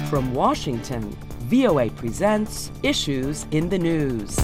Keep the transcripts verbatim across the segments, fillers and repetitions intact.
From Washington, V O A presents Issues in the News.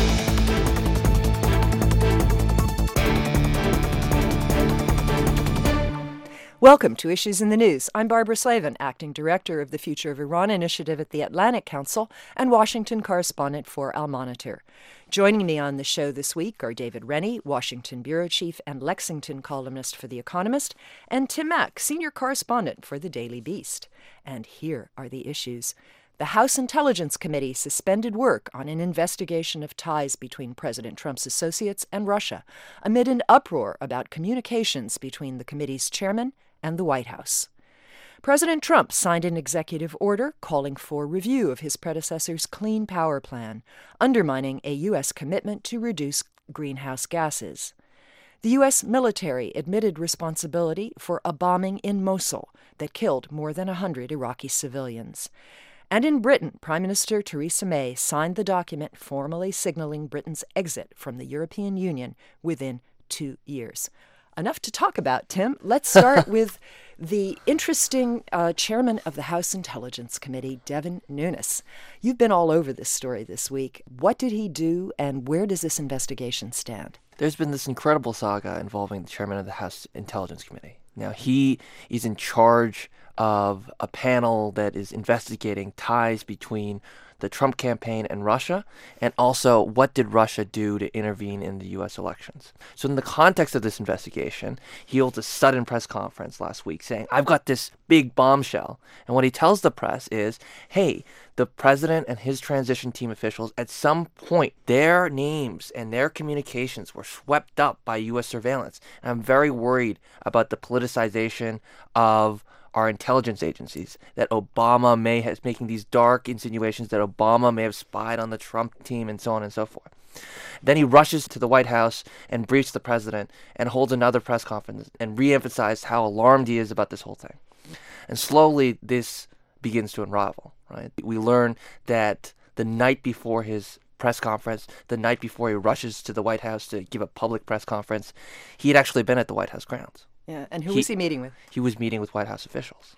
Welcome to Issues in the News. I'm Barbara Slavin, Acting Director of the Future of Iran Initiative at the Atlantic Council and Washington correspondent for Al Monitor. Joining me on the show this week are David Rennie, Washington Bureau Chief and Lexington columnist for The Economist, and Tim Mak, Senior Correspondent for The Daily Beast. And here are the issues. The House Intelligence Committee suspended work on an investigation of ties between President Trump's associates and Russia, amid an uproar about communications between the committee's chairman and the White House. President Trump signed an executive order calling for review of his predecessor's Clean Power Plan, undermining a U S commitment to reduce greenhouse gases. The U S military admitted responsibility for a bombing in Mosul that killed more than one hundred Iraqi civilians. And in Britain, Prime Minister Theresa May signed the document formally signaling Britain's exit from the European Union within two years. Enough to talk about, Tim. Let's start with the interesting uh, chairman of the House Intelligence Committee, Devin Nunes. You've been all over this story this week. What did he do, and where does this investigation stand? There's been this incredible saga involving the chairman of the House Intelligence Committee. Now, he is in charge of a panel that is investigating ties between the Trump campaign and Russia, and also what did Russia do to intervene in the U S elections. So in the context of this investigation, he holds a sudden press conference last week saying, I've got this big bombshell. And what he tells the press is, hey, the president and his transition team officials, at some point, their names and their communications were swept up by U S surveillance. And I'm very worried about the politicization of our intelligence agencies, that Obama may have making these dark insinuations that Obama may have spied on the Trump team and so on and so forth. Then he rushes to the White House and briefs the president and holds another press conference and reemphasizes how alarmed he is about this whole thing. And slowly this begins to unravel, right? We learn that the night before his press conference, the night before he rushes to the White House to give a public press conference, he had actually been at the White House grounds. Yeah, and who he, was he meeting with? He was meeting with White House officials.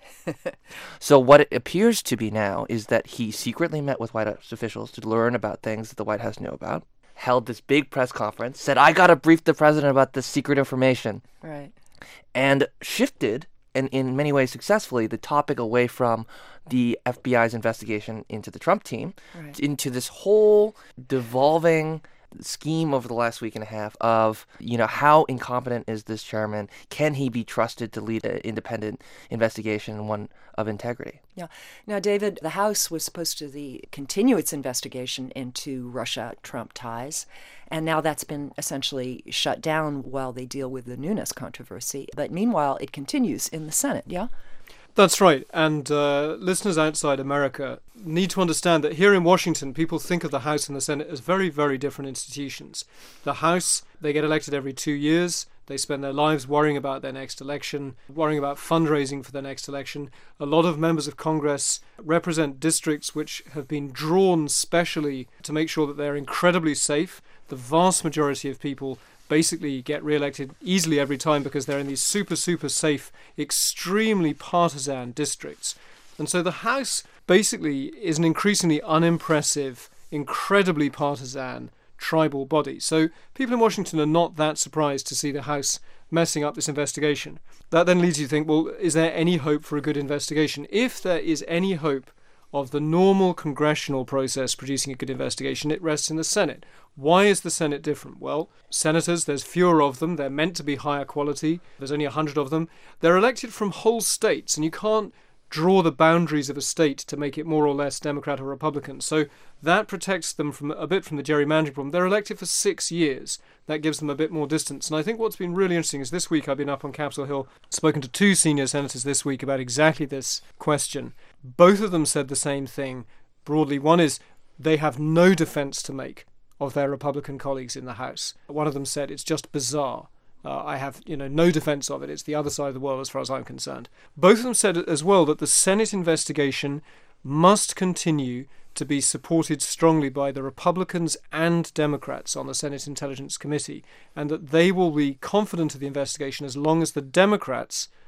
So what it appears to be now is that he secretly met with White House officials to learn about things that the White House knew about, held this big press conference, said, I got to brief the president about this secret information. Right. And shifted, and in many ways successfully, the topic away from the F B I's investigation into the Trump team, right, into this whole devolving scheme over the last week and a half of, you know, how incompetent is this chairman? Can he be trusted to lead an independent investigation, one of integrity? Yeah. Now, David, the House was supposed to the, continue its investigation into Russia-Trump ties, and now that's been essentially shut down while they deal with the Nunes controversy. But meanwhile, it continues in the Senate, yeah? That's right. And uh, listeners outside America need to understand that here in Washington, people think of the House and the Senate as very, very different institutions. The House, they get elected every two years. They spend their lives worrying about their next election, worrying about fundraising for their next election. A lot of members of Congress represent districts which have been drawn specially to make sure that they're incredibly safe. The vast majority of people basically get re-elected easily every time because they're in these super, super safe, extremely partisan districts. And so the House basically is an increasingly unimpressive, incredibly partisan tribal body. So people in Washington are not that surprised to see the House messing up this investigation. That then leads you to think, well, is there any hope for a good investigation? If there is any hope of the normal congressional process producing a good investigation, it rests in the Senate. Why is the Senate different? Well, senators, there's fewer of them. They're meant to be higher quality. There's only one hundred of them. They're elected from whole states, and you can't draw the boundaries of a state to make it more or less Democrat or Republican. So that protects them from a bit from the gerrymandering problem. They're elected for six years. That gives them a bit more distance. And I think what's been really interesting is this week I've been up on Capitol Hill, spoken to two senior senators this week about exactly this question. Both of them said the same thing broadly. One is they have no defense to make of their Republican colleagues in the House. One of them said it's just bizarre. Uh, I have, you know, no defense of it. It's the other side of the world as far as I'm concerned. Both of them said as well that the Senate investigation must continue to be supported strongly by the Republicans and Democrats on the Senate Intelligence Committee, and that they will be confident of the investigation as long as the Democrats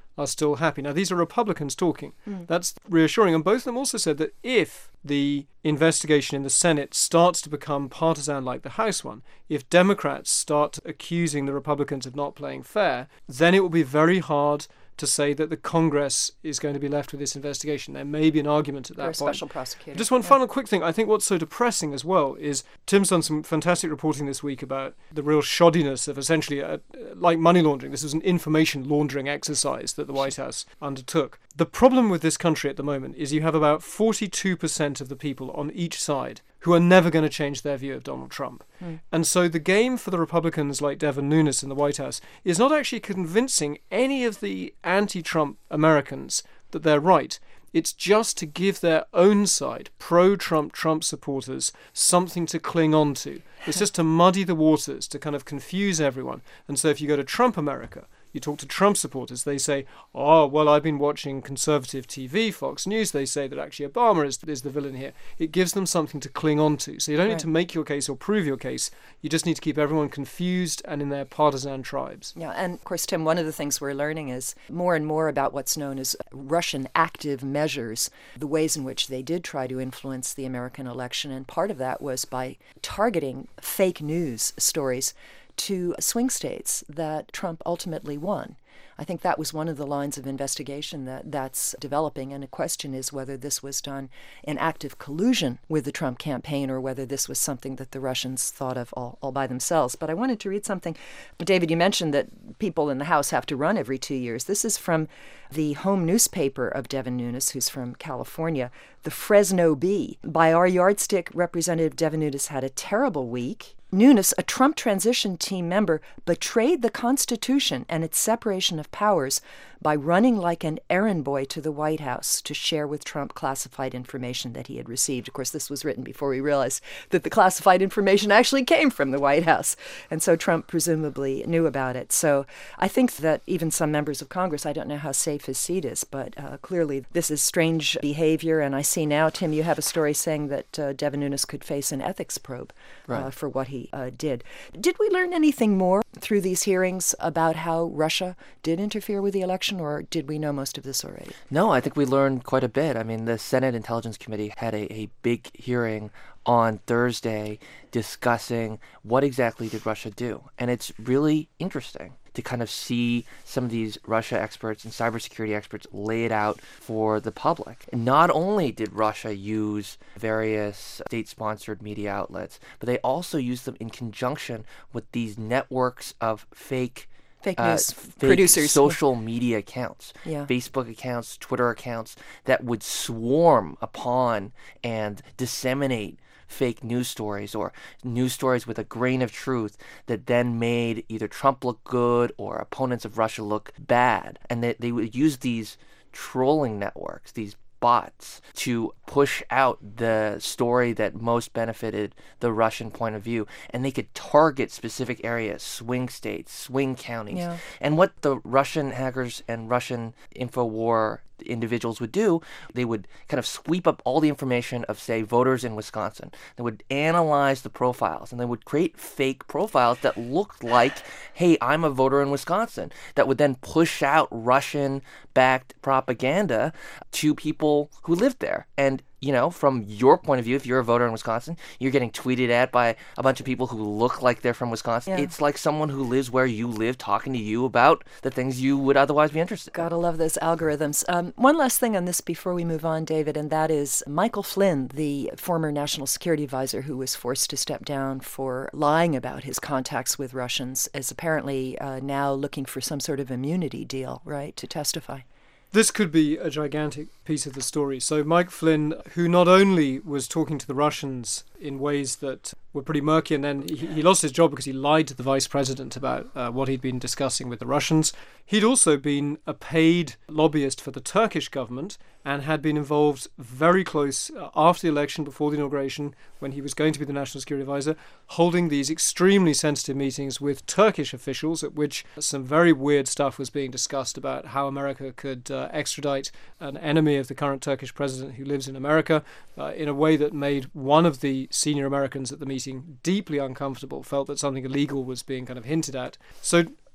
are still happy. Now, these are Republicans talking. Mm. That's reassuring. And both of them also said that if the investigation in the Senate starts to become partisan like the House one, if Democrats start accusing the Republicans of not playing fair, then it will be very hard to say that the Congress is going to be left with this investigation. There may be an argument at that or a point. special prosecutor. Just one yeah. final quick thing. I think what's so depressing as well is Tim's done some fantastic reporting this week about the real shoddiness of essentially, a, like money laundering. This was an information laundering exercise that the White House undertook. The problem with this country at the moment is you have about forty-two percent of the people on each side who are never going to change their view of Donald Trump. Mm. And so the game for the Republicans like Devin Nunes in the White House is not actually convincing any of the anti-Trump Americans that they're right. It's just to give their own side, pro-Trump, Trump supporters, something to cling on to. It's just to muddy the waters, to kind of confuse everyone. And so if you go to Trump America, you talk to Trump supporters, they say, oh, well, I've been watching conservative T V, Fox News. They say that actually Obama is, is the villain here. It gives them something to cling on to. So you don't right. need to make your case or prove your case. You just need to keep everyone confused and in their partisan tribes. Yeah, and of course, Tim, one of the things we're learning is more and more about what's known as Russian active measures, the ways in which they did try to influence the American election. And part of that was by targeting fake news stories to swing states that Trump ultimately won. I think that was one of the lines of investigation that that's developing, and the question is whether this was done in active collusion with the Trump campaign or whether this was something that the Russians thought of all, all by themselves. But I wanted to read something. David, you mentioned that people in the House have to run every two years. This is from the home newspaper of Devin Nunes, who's from California, the Fresno Bee. By our yardstick, Representative Devin Nunes had a terrible week. Nunes, a Trump transition team member, betrayed the Constitution and its separation of powers by running like an errand boy to the White House to share with Trump classified information that he had received. Of course, this was written before we realized that the classified information actually came from the White House. And so Trump presumably knew about it. So I think that even some members of Congress, I don't know how safe his seat is, but uh, clearly this is strange behavior. And I see now, Tim, you have a story saying that uh, Devin Nunes could face an ethics probe right. uh, for what he uh, did. Did we learn anything more through these hearings about how Russia did interfere with the election? Or did we know most of this already? No, I think we learned quite a bit. I mean, the Senate Intelligence Committee had a, a big hearing on Thursday discussing what exactly did Russia do. And it's really interesting to kind of see some of these Russia experts and cybersecurity experts lay it out for the public. And not only did Russia use various state-sponsored media outlets, but they also used them in conjunction with these networks of fake Fake Uh, news fake producers. social media accounts, Yeah. Facebook accounts, Twitter accounts that would swarm upon and disseminate fake news stories or news stories with a grain of truth that then made either Trump look good or opponents of Russia look bad. And they, they would use these trolling networks, these bots, to push out the story that most benefited the Russian point of view. And they could target specific areas, swing states, swing counties. Yeah. And what the Russian hackers and Russian InfoWar individuals would do, they would kind of sweep up all the information of, say, voters in Wisconsin. They would analyze the profiles, and they would create fake profiles that looked like, hey, I'm a voter in Wisconsin, that would then push out Russian-backed propaganda to people who lived there. And you know, from your point of view, if you're a voter in Wisconsin, you're getting tweeted at by a bunch of people who look like they're from Wisconsin. Yeah. It's like someone who lives where you live talking to you about the things you would otherwise be interested in. Gotta love those algorithms. Um, one last thing on this before we move on, David, and that is Michael Flynn, the former national security advisor who was forced to step down for lying about his contacts with Russians, is apparently uh, now looking for some sort of immunity deal, right, to testify. This could be a gigantic piece of the story. So Mike Flynn, who not only was talking to the Russians in ways that were pretty murky, and then he, he lost his job because he lied to the vice president about uh, what he'd been discussing with the Russians. He'd also been a paid lobbyist for the Turkish government and had been involved very close uh, after the election, before the inauguration, when he was going to be the national security advisor, holding these extremely sensitive meetings with Turkish officials at which some very weird stuff was being discussed about how America could uh, extradite an enemy of the current Turkish president who lives in America uh, in a way that made one of the senior Americans at the meeting deeply uncomfortable, felt that something illegal was being kind of hinted at. So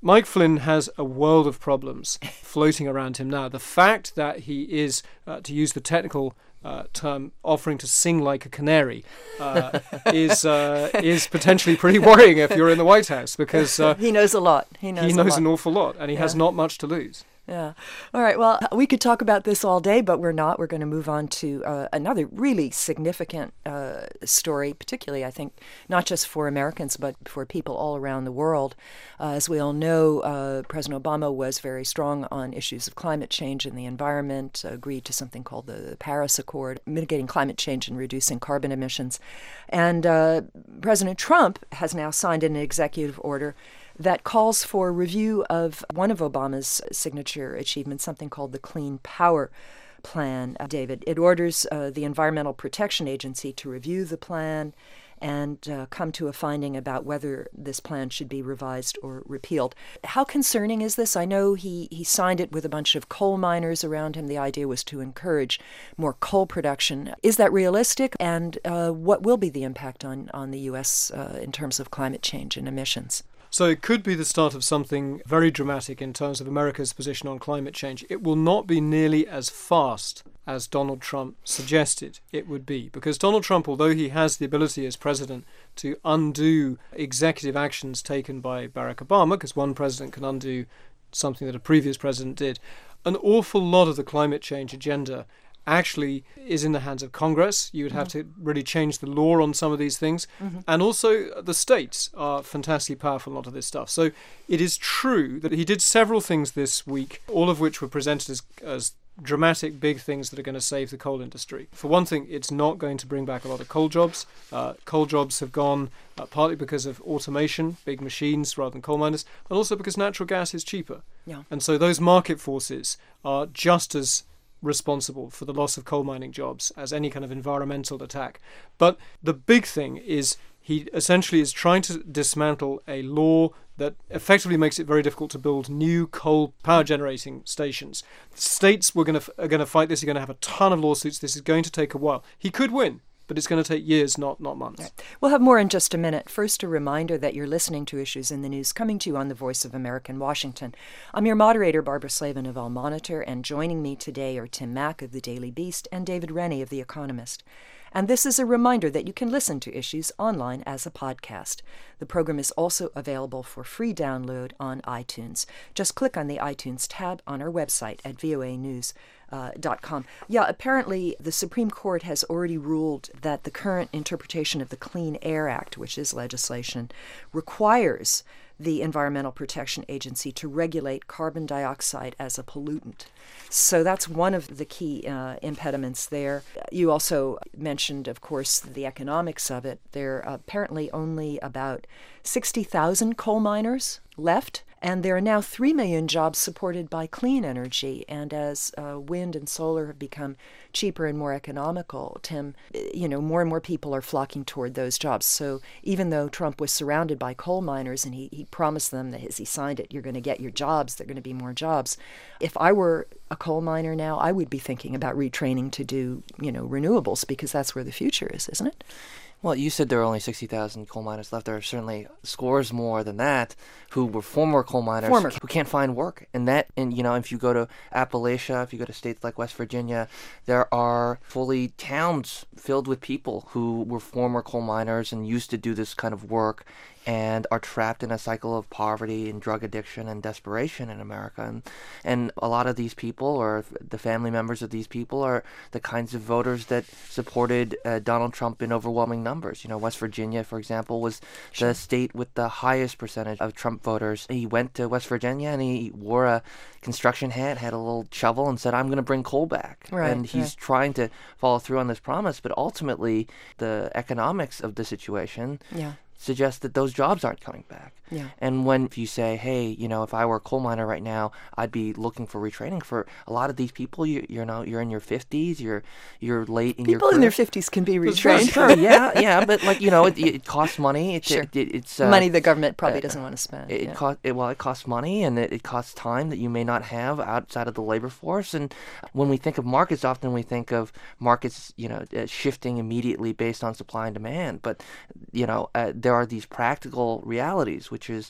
Mike Flynn has a world of problems floating around him now. The fact that he is, uh, to use the technical uh, term, offering to sing like a canary uh, is uh, is potentially pretty worrying if you're in the White House, because uh, he knows a lot. He knows, he a knows lot. an awful lot, and he Yeah. has not much to lose. Yeah. All right. Well, we could talk about this all day, but we're not. We're going to move on to uh, another really significant uh, story, particularly, I think, not just for Americans, but for people all around the world. Uh, as we all know, uh, President Obama was very strong on issues of climate change and the environment, agreed to something called the Paris Accord, mitigating climate change and reducing carbon emissions. And uh, President Trump has now signed an executive order that calls for review of one of Obama's signature achievements, something called the Clean Power Plan, uh, David. It orders uh, the Environmental Protection Agency to review the plan and uh, come to a finding about whether this plan should be revised or repealed. How concerning is this? I know he, he signed it with a bunch of coal miners around him. The idea was to encourage more coal production. Is that realistic? And uh, what will be the impact on, on the U S uh, in terms of climate change and emissions? So it could be the start of something very dramatic in terms of America's position on climate change. It will not be nearly as fast as Donald Trump suggested it would be, because Donald Trump, although he has the ability as president to undo executive actions taken by Barack Obama, because one president can undo something that a previous president did, an awful lot of the climate change agenda actually is in the hands of Congress. You would have mm-hmm. to really change the law on some of these things. Mm-hmm. And also the states are fantastically powerful in a lot of this stuff. So it is true that he did several things this week, all of which were presented as, as dramatic big things that are going to save the coal industry. For one thing, it's not going to bring back a lot of coal jobs. Uh, coal jobs have gone uh, partly because of automation, big machines rather than coal miners, and also because natural gas is cheaper. Yeah. And so those market forces are just as responsible for the loss of coal mining jobs as any kind of environmental attack. But the big thing is he essentially is trying to dismantle a law that effectively makes it very difficult to build new coal power generating stations. States were going to are going to fight this. You're going to have a ton of lawsuits. This is going to take a while. He could win, but it's going to take years, not not months. Right. We'll have more in just a minute. First, a reminder that you're listening to Issues in the News, coming to you on the Voice of America in Washington. I'm your moderator, Barbara Slavin of Al Monitor, and joining me today are Tim Mack of the Daily Beast and David Rennie of The Economist. And this is a reminder that you can listen to Issues online as a podcast. The program is also available for free download on iTunes. Just click on the iTunes tab on our website at V O A news dot com. Yeah, apparently the Supreme Court has already ruled that the current interpretation of the Clean Air Act, which is legislation, requires the Environmental Protection Agency to regulate carbon dioxide as a pollutant. So that's one of the key uh, impediments there. You also mentioned, of course, the economics of it. There are apparently only about sixty thousand coal miners left, and there are now three million jobs supported by clean energy. And as uh, wind and solar have become cheaper and more economical, Tim, you know, more and more people are flocking toward those jobs. So even though Trump was surrounded by coal miners and he, he promised them that as he signed it, you're going to get your jobs, there are going to be more jobs. If I were a coal miner now, I would be thinking about retraining to do, you know, renewables, because that's where the future is, isn't it? Well, you said there are only sixty thousand coal miners left. There are certainly scores more than that who were former coal miners former. who can't find work. And that, and you know, if you go to Appalachia, if you go to states like West Virginia, there are fully towns filled with people who were former coal miners and used to do this kind of work and are trapped in a cycle of poverty and drug addiction and desperation in America. And, and a lot of these people, or the family members of these people, are the kinds of voters that supported uh, Donald Trump in overwhelming numbers. You know, West Virginia, for example, was Sure. the state with the highest percentage of Trump voters. He went to West Virginia and he wore a construction hat, had a little shovel, and said, I'm going to bring coal back. Right, and he's right. trying to follow through on this promise, but ultimately the economics of the situation Yeah. suggest that those jobs aren't coming back. Yeah. And when if you say, hey, you know, if I were a coal miner right now, I'd be looking for retraining. For a lot of these people, you you know, you're in your fifties, you're you're late in your People career. in their fifties can be That's retrained. Sure, yeah, yeah, but like you know, it, it costs money. It, Sure. it, it, it's uh, Money the government probably uh, doesn't want to spend. It, yeah. it cost it, well, it costs money, and it, it costs time that you may not have outside of the labor force. And when we think of markets, often we think of markets, you know, uh, shifting immediately based on supply and demand. But you know, uh, there are these practical realities, which is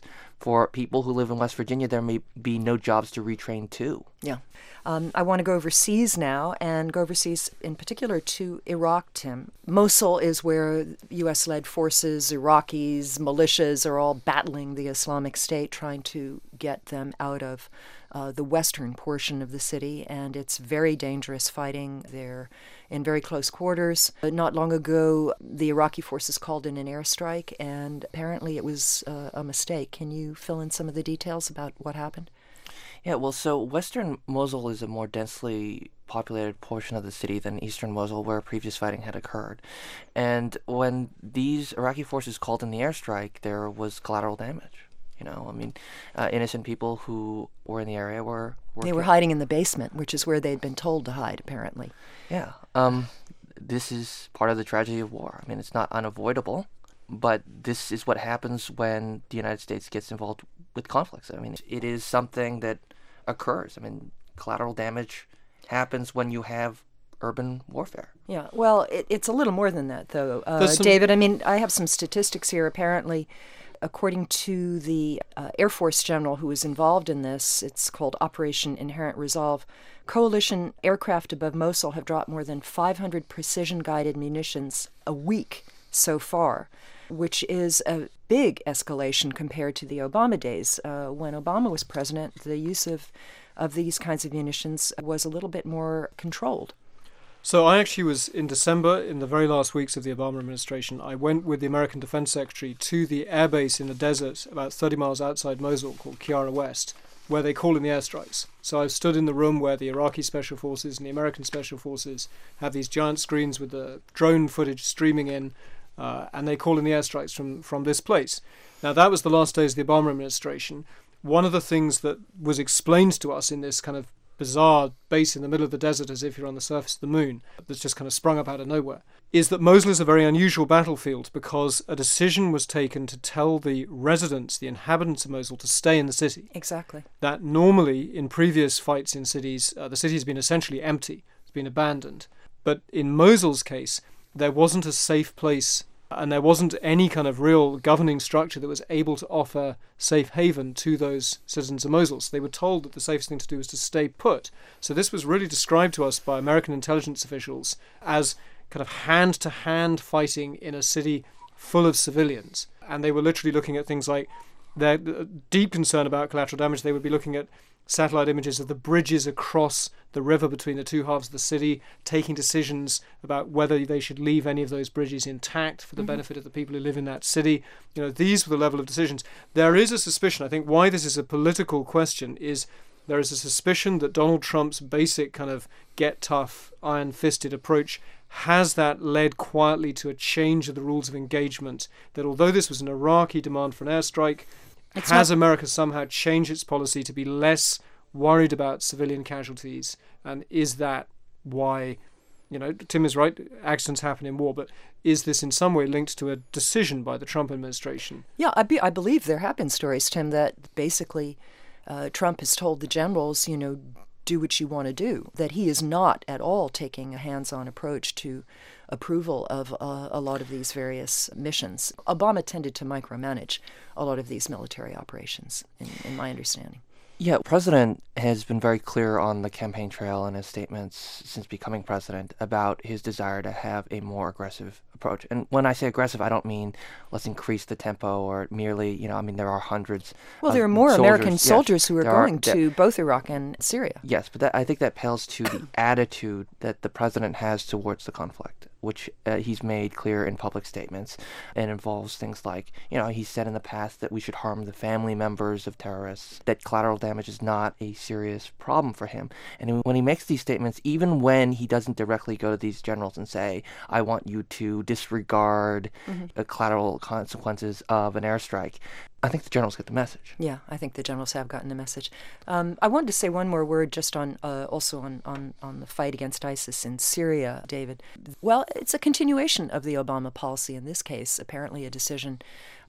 for people who live in West Virginia, there may be no jobs to retrain to. Yeah. Um, I want to go overseas now, and go overseas in particular to Iraq, Tim. Mosul is where U S-led forces, Iraqis, militias are all battling the Islamic State, trying to get them out of uh, the western portion of the city, and it's very dangerous fighting. They're in very close quarters. Not long ago, the Iraqi forces called in an airstrike, and apparently it was uh, a mistake. Can you fill in some of the details about what happened? Yeah, well, so western Mosul is a more densely populated portion of the city than eastern Mosul, where previous fighting had occurred. And when these Iraqi forces called in the airstrike, there was collateral damage. You know, I mean, uh, innocent people who were in the area were... were they were killed. hiding in the basement, which is where they'd been told to hide, apparently. Yeah. Um, this is part of the tragedy of war. I mean, it's not unavoidable, but this is what happens when the United States gets involved with conflicts. I mean, it is something that occurs. I mean, collateral damage happens when you have urban warfare. Yeah, well, it, it's a little more than that, though, uh, some- David. I mean, I have some statistics here. Apparently, according to the uh, Air Force general who was involved in this, it's called Operation Inherent Resolve, coalition aircraft above Mosul have dropped more than five hundred precision-guided munitions a week so far, which is a big escalation compared to the Obama days. Uh, when Obama was president, the use of, of these kinds of munitions was a little bit more controlled. So I actually was in December, in the very last weeks of the Obama administration, I went with the American Defense Secretary to the airbase in the desert about thirty miles outside Mosul called Kiara West, where they call in the airstrikes. So I stood in the room where the Iraqi Special Forces and the American Special Forces have these giant screens with the drone footage streaming in, uh, and they call in the airstrikes from, from this place. Now, that was the last days of the Obama administration. One of the things that was explained to us in this kind of bizarre base in the middle of the desert, as if you're on the surface of the moon, that's just kind of sprung up out of nowhere, is that Mosul is a very unusual battlefield because a decision was taken to tell the residents, the inhabitants of Mosul, to stay in the city. Exactly. That normally in previous fights in cities, uh, the city has been essentially empty, it's been abandoned. But in Mosul's case, there wasn't a safe place, and there wasn't any kind of real governing structure that was able to offer safe haven to those citizens of Mosul. So they were told that the safest thing to do was to stay put. So this was really described to us by American intelligence officials as kind of hand-to-hand fighting in a city full of civilians. And they were literally looking at things like their deep concern about collateral damage. They would be looking at satellite images of the bridges across the river between the two halves of the city, taking decisions about whether they should leave any of those bridges intact for the mm-hmm. benefit of the people who live in that city. You know, these were the level of decisions. There is a suspicion, I think why this is a political question is there is a suspicion that Donald Trump's basic kind of get tough, iron-fisted approach has that led quietly to a change of the rules of engagement, that although this was an Iraqi demand for an airstrike, It's has not- America somehow changed its policy to be less worried about civilian casualties? And is that why, you know, Tim is right, accidents happen in war, but is this in some way linked to a decision by the Trump administration? Yeah, I, be, I believe there have been stories, Tim, that basically uh, Trump has told the generals, you know, do what you want to do, that he is not at all taking a hands-on approach to approval of uh, a lot of these various missions. Obama tended to micromanage a lot of these military operations, in, in my understanding. Yeah, the president has been very clear on the campaign trail in his statements since becoming president about his desire to have a more aggressive approach. And when I say aggressive, I don't mean let's increase the tempo or merely, you know, I mean, there are hundreds Well, of there are more soldiers. American Yes, soldiers who are there going are, to both Iraq and Syria. Yes, but that, I think that pales to the attitude that the president has towards the conflict, which uh, he's made clear in public statements, and involves things like, you know, he said in the past that we should harm the family members of terrorists, that collateral damage is not a serious problem for him. And when he makes these statements, even when he doesn't directly go to these generals and say, I want you to disregard mm-hmm. the collateral consequences of an airstrike, I think the generals get the message. Yeah, I think the generals have gotten the message. Um, I wanted to say one more word just on uh, also on, on, on the fight against ISIS in Syria, David. Well, it's a continuation of the Obama policy in this case, apparently a decision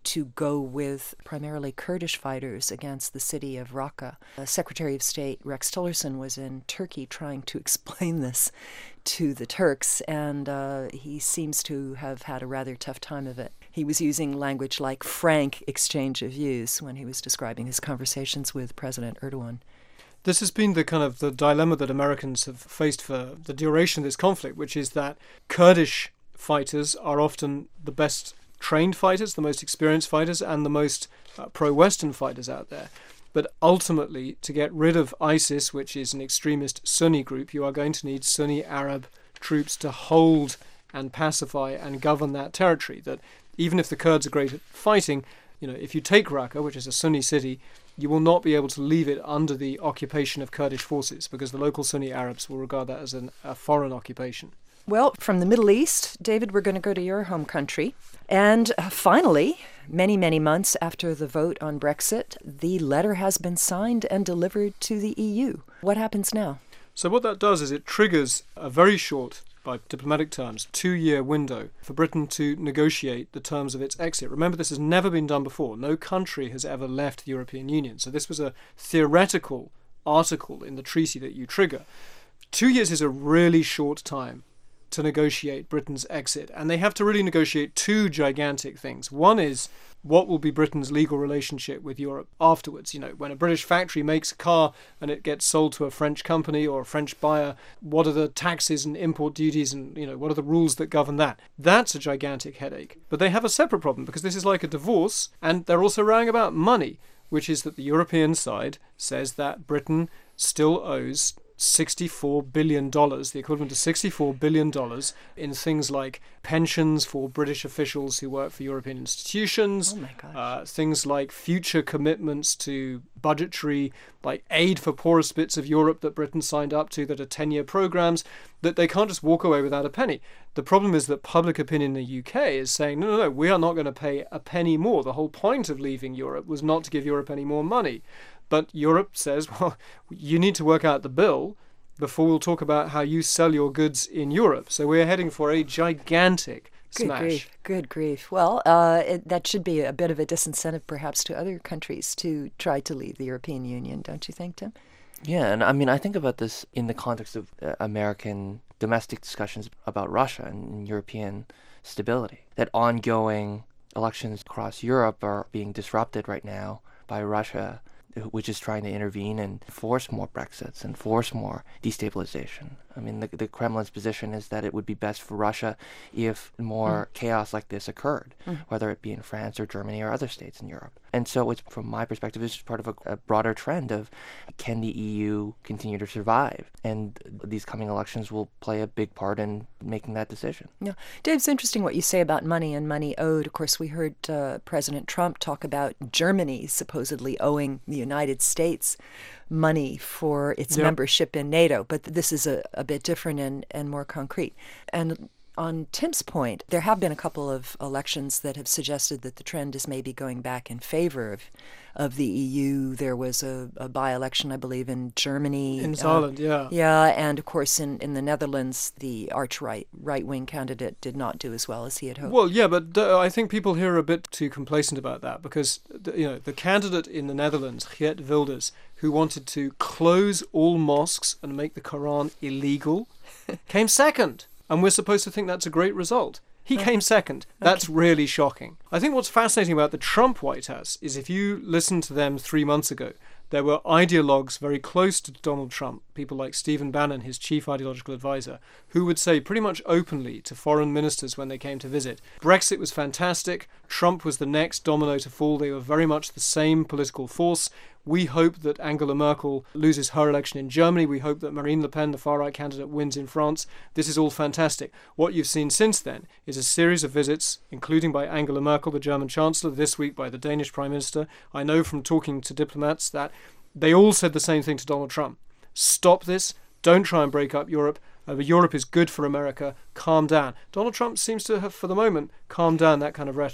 to go with primarily Kurdish fighters against the city of Raqqa. Uh, Secretary of State Rex Tillerson was in Turkey trying to explain this to the Turks, and uh, he seems to have had a rather tough time of it. He was using language like frank exchange of views when he was describing his conversations with President Erdogan. This has been the kind of the dilemma that Americans have faced for the duration of this conflict, which is that Kurdish fighters are often the best trained fighters, the most experienced fighters, and the most uh, pro-Western fighters out there. But ultimately, to get rid of ISIS, which is an extremist Sunni group, you are going to need Sunni Arab troops to hold and pacify and govern that territory. That even if the Kurds are great at fighting, you know, if you take Raqqa, which is a Sunni city, you will not be able to leave it under the occupation of Kurdish forces, because the local Sunni Arabs will regard that as an, a foreign occupation. Well, from the Middle East, David, we're going to go to your home country. And uh, finally, many, many months after the vote on Brexit, the letter has been signed and delivered to the E U. What happens now? So what that does is it triggers a very short, by diplomatic terms, two-year window for Britain to negotiate the terms of its exit. Remember, this has never been done before. No country has ever left the European Union. So this was a theoretical article in the treaty that you trigger. Two years is a really short time to negotiate Britain's exit. And they have to really negotiate two gigantic things. One is, what will be Britain's legal relationship with Europe afterwards? You know, when a British factory makes a car and it gets sold to a French company or a French buyer, what are the taxes and import duties and, you know, what are the rules that govern that? That's a gigantic headache. But they have a separate problem, because this is like a divorce, and they're also rowing about money, which is that the European side says that Britain still owes sixty-four billion dollars, the equivalent to sixty-four billion dollars, in things like pensions for British officials who work for European institutions, oh my gosh. Uh, things like future commitments to budgetary, like aid for poorest bits of Europe that Britain signed up to that are ten-year programs, that they can't just walk away without a penny. The problem is that public opinion in the U K is saying, no, no, no, we are not going to pay a penny more. The whole point of leaving Europe was not to give Europe any more money. But Europe says, well, you need to work out the bill before we'll talk about how you sell your goods in Europe. So we're heading for a gigantic Good smash. grief, good grief. Well, uh, it, that should be a bit of a disincentive perhaps to other countries to try to leave the European Union, don't you think, Tim? Yeah, and I mean, I think about this in the context of uh, American domestic discussions about Russia and European stability. That ongoing elections across Europe are being disrupted right now by Russia, which is trying to intervene and force more Brexits and force more destabilization. I mean, the, the Kremlin's position is that it would be best for Russia if more mm. chaos like this occurred, mm. whether it be in France or Germany or other states in Europe. And so it's, from my perspective, it's just part of a, a broader trend of, can the E U continue to survive? And these coming elections will play a big part in making that decision. Yeah. Dave, it's interesting what you say about money and money owed. Of course, we heard uh, President Trump talk about Germany supposedly owing the United States money for its yep. membership in NATO, but this is a, a bit different and, and more concrete. And on Tim's point, there have been a couple of elections that have suggested that the trend is maybe going back in favor of of the E U. There was a, a by-election, I believe, in Germany. In Holland, uh, yeah. Yeah, and of course in, in the Netherlands, the arch-right, right-wing candidate did not do as well as he had hoped. Well, yeah, but uh, I think people here are a bit too complacent about that, because, you know, the candidate in the Netherlands, Geert Wilders, who wanted to close all mosques and make the Quran illegal, came second. And we're supposed to think that's a great result. He came second. That's okay. Really shocking. I think what's fascinating about the Trump White House is, if you listen to them three months ago, there were ideologues very close to Donald Trump, people like Stephen Bannon, his chief ideological advisor, who would say pretty much openly to foreign ministers when they came to visit, Brexit was fantastic, Trump was the next domino to fall, they were very much the same political force. We hope that Angela Merkel loses her election in Germany. We hope that Marine Le Pen, the far-right candidate, wins in France. This is all fantastic. What you've seen since then is a series of visits, including by Angela Merkel, the German Chancellor, this week by the Danish Prime Minister. I know from talking to diplomats that they all said the same thing to Donald Trump. Stop this. Don't try and break up Europe. Uh, Europe is good for America. Calm down. Donald Trump seems to have, for the moment, calmed down that kind of rhetoric.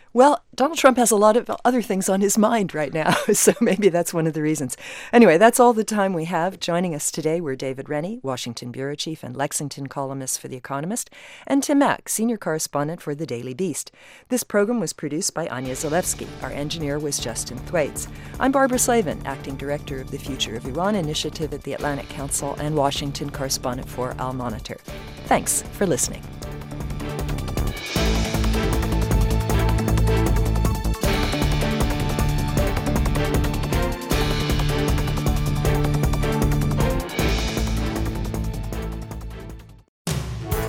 Well, Donald Trump has a lot of other things on his mind right now, so maybe that's one of the reasons. Anyway, that's all the time we have. Joining us today were David Rennie, Washington bureau chief and Lexington columnist for The Economist, and Tim Mak, senior correspondent for The Daily Beast. This program was produced by Anya Zalewski. Our engineer was Justin Thwaites. I'm Barbara Slavin, acting director of the Future of Iran Initiative at the Atlantic Council and Washington correspondent for Al Monitor. Thanks for listening.